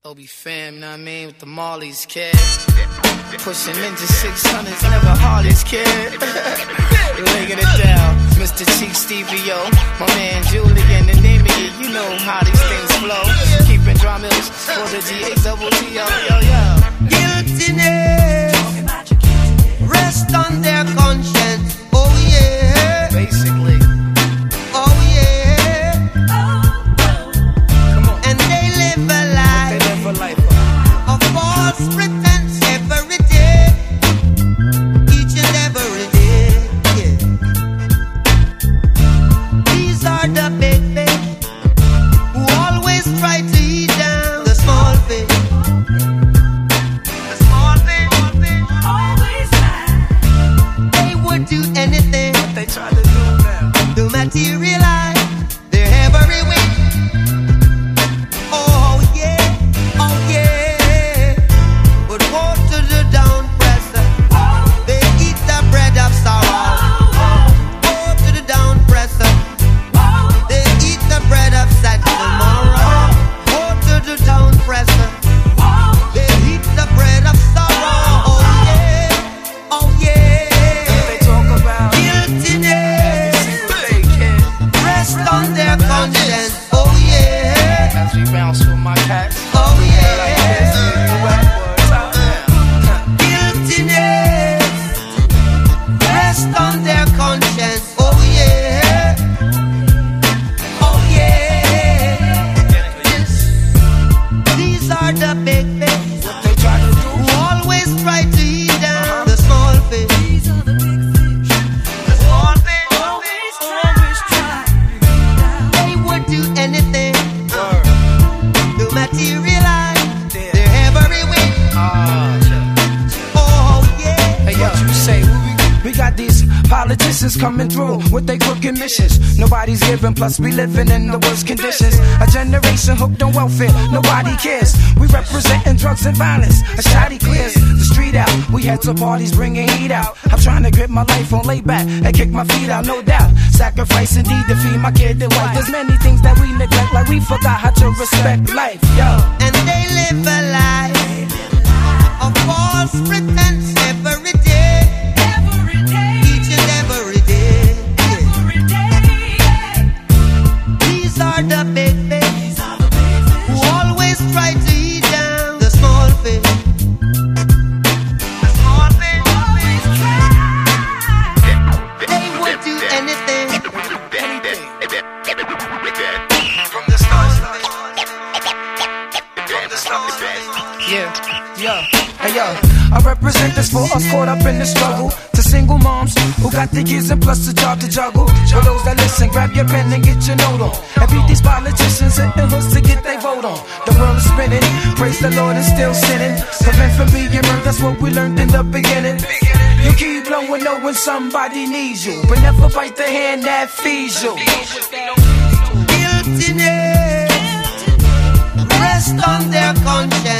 Obi fam, know what I mean, with the Marleys, kid. Pushing Ninja 600s, never Harleys, kid. Laying it down, Mr. Chief Stevie O, my man Julian, and name it, you know how these things flow. Keeping dry mills for the G-A-double-T-O, yo. Guiltiness, rest on their conscience, oh yeah. Basically. Oh yeah. Come on. And they live a life of false pretense every day, each and every day, yeah. These are the big fish who always try to eat down the small fish. The small fish always lie. They would do anything what they try to do now to materialize their every wish. Oh yeah, oh yeah. But woe to the down presser, they eat the bread of sorrow. Woe to the down presser, they eat the bread of sad tomorrow. Woe to the down presser, they eat the bread of sorrow. Oh yeah, oh yeah. They talk about Guiltiness, rest on their conscience. Oh yeah, as we bounce with my cats. oh yeah. Yeah. Guiltiness, rest on their conscience. Oh yeah, oh yeah. These are the big fish What they try to do. who always try to eat down the small fish. These are the big fish. The small fish, Always try. they would do anything to materialize their every wish. Oh yeah. Hey yo, you say we got these politicians coming through with their crooked missions. Nobody's giving, plus we living in the worst conditions. A generation hooked on welfare, nobody cares. We representing drugs and violence. A shoddy clears the street out. We head to parties bringing heat out. I'm trying to grip my life on lay back and kick my feet out, no doubt. Sacrifice indeed to feed my kid and wife. There's many things that we neglect, like we forgot how to respect life. Yo. And they live a life of false pretense every day, each and every day. These are the big fish who always try to eat down the small fish. The small fish always try. They would do anything from the start. From the start. Yeah, hey yo, I represent this for us caught up in the struggle. To single moms who got the kids and plus a job to juggle. For those that listen, grab your pen and get your note on. And beat these politicians hitting hooks to get their vote on. The world is spinning, praise the Lord and still sinning. Prevent from being murdered, that's what we learned in the beginning. You keep blowing up when somebody needs you, but never bite the hand that feeds you. Guiltiness, rest on their conscience.